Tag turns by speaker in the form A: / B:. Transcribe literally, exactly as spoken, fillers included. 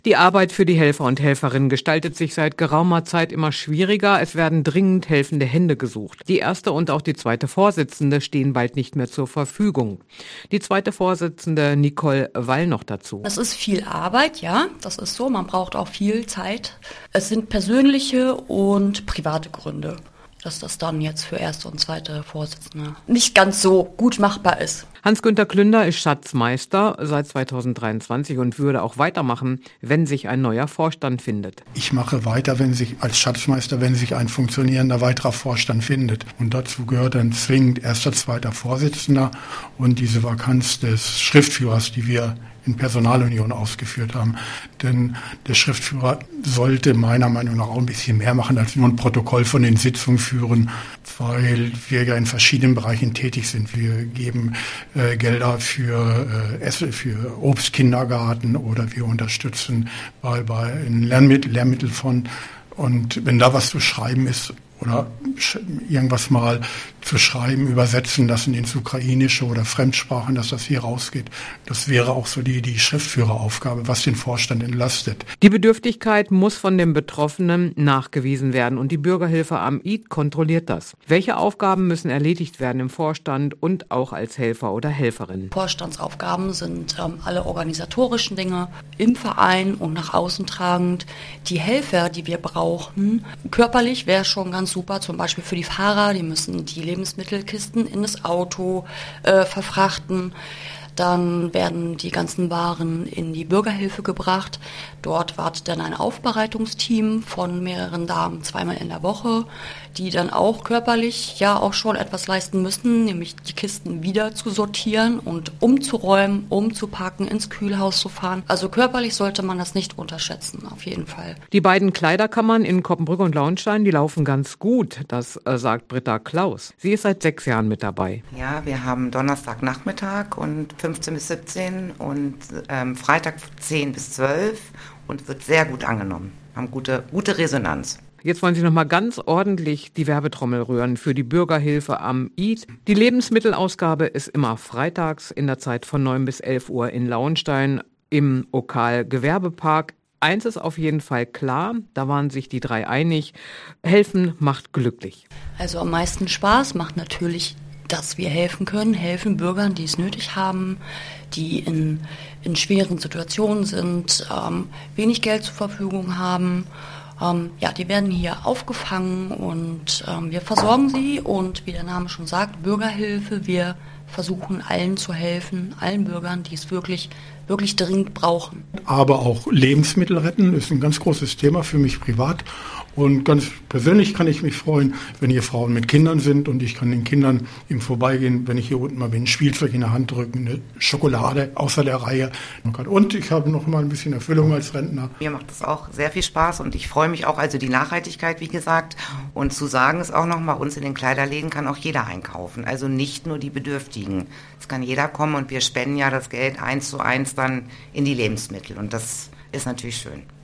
A: Die Arbeit für die Helfer und Helferinnen gestaltet sich seit geraumer Zeit immer schwieriger. Es werden dringend helfende Hände gesucht. Die erste und auch die zweite Vorsitzende stehen bald nicht mehr zur Verfügung. Die zweite Vorsitzende Nicole Wall noch dazu.
B: Es ist viel Arbeit, ja, das ist so. Man braucht auch viel Zeit. Es sind persönliche und private Gründe, dass das dann jetzt für erste und zweite Vorsitzende nicht ganz so gut machbar ist.
A: Hans-Günter Klünder ist Schatzmeister seit zweitausenddreiundzwanzig und würde auch weitermachen, wenn sich ein neuer Vorstand findet.
C: Ich mache weiter, wenn sich als Schatzmeister, wenn sich ein funktionierender weiterer Vorstand findet. Und dazu gehört dann zwingend erster, zweiter Vorsitzender und diese Vakanz des Schriftführers, die wir in Personalunion ausgeführt haben. Denn der Schriftführer sollte meiner Meinung nach auch ein bisschen mehr machen, als nur ein Protokoll von den Sitzungen führen, weil wir ja in verschiedenen Bereichen tätig sind. Wir geben äh, Gelder für, äh, Esse, für Obstkindergarten oder wir unterstützen bei, bei einem Lernmittel, Lehrmittelfonds. Und wenn da was zu schreiben ist, oder irgendwas mal zu schreiben, übersetzen lassen ins Ukrainische oder Fremdsprachen, dass das hier rausgeht. Das wäre auch so die, die Schriftführeraufgabe, was den Vorstand entlastet.
A: Die Bedürftigkeit muss von den Betroffenen nachgewiesen werden und die Bürgerhilfe am I D kontrolliert das. Welche Aufgaben müssen erledigt werden im Vorstand und auch als Helfer oder Helferin?
B: Vorstandsaufgaben sind ähm, alle organisatorischen Dinge im Verein und nach außen tragend. Die Helfer, die wir brauchen, körperlich wäre schon ganz super, zum Beispiel für die Fahrer, die müssen die Lebensmittelkisten in das Auto äh, verfrachten. Dann werden die ganzen Waren in die Bürgerhilfe gebracht. Dort wartet dann ein Aufbereitungsteam von mehreren Damen zweimal in der Woche, die dann auch körperlich ja auch schon etwas leisten müssen, nämlich die Kisten wieder zu sortieren und umzuräumen, umzupacken, ins Kühlhaus zu fahren. Also körperlich sollte man das nicht unterschätzen, auf jeden Fall.
A: Die beiden Kleiderkammern in Koppenbrück und Launstein, die laufen ganz gut, das äh, sagt Britta Klaus. Sie ist seit sechs Jahren mit dabei.
D: Ja, wir haben Donnerstagnachmittag und fünfzehn bis siebzehn und ähm, Freitag zehn bis zwölf und wird sehr gut angenommen. Haben gute, gute Resonanz.
A: Jetzt wollen Sie noch mal ganz ordentlich die Werbetrommel rühren für die Bürgerhilfe am I D. Die Lebensmittelausgabe ist immer freitags in der Zeit von neun bis elf Uhr in Lauenstein im Okal Gewerbepark. Eins ist auf jeden Fall klar, da waren sich die drei einig, helfen macht glücklich.
B: Also am meisten Spaß macht natürlich, dass wir helfen können, helfen Bürgern, die es nötig haben, die in, in schweren Situationen sind, ähm, wenig Geld zur Verfügung haben. Ähm, ja, die werden hier aufgefangen und ähm, wir versorgen sie und wie der Name schon sagt, Bürgerhilfe, wir versuchen allen zu helfen, allen Bürgern, die es wirklich, wirklich dringend brauchen.
C: Aber auch Lebensmittel retten ist ein ganz großes Thema für mich privat. Und ganz persönlich kann ich mich freuen, wenn hier Frauen mit Kindern sind und ich kann den Kindern im Vorbeigehen, wenn ich hier unten mal bin, ein Spielzeug in der Hand drücken, eine Schokolade außer der Reihe. Und ich habe noch mal ein bisschen Erfüllung als Rentner.
D: Mir macht das auch sehr viel Spaß und ich freue mich auch, also die Nachhaltigkeit, wie gesagt. Und zu sagen ist auch noch, bei uns in den Kleiderläden kann auch jeder einkaufen, also nicht nur die Bedürftigen. Es kann jeder kommen und wir spenden ja das Geld eins zu eins dann in die Lebensmittel und das ist natürlich schön.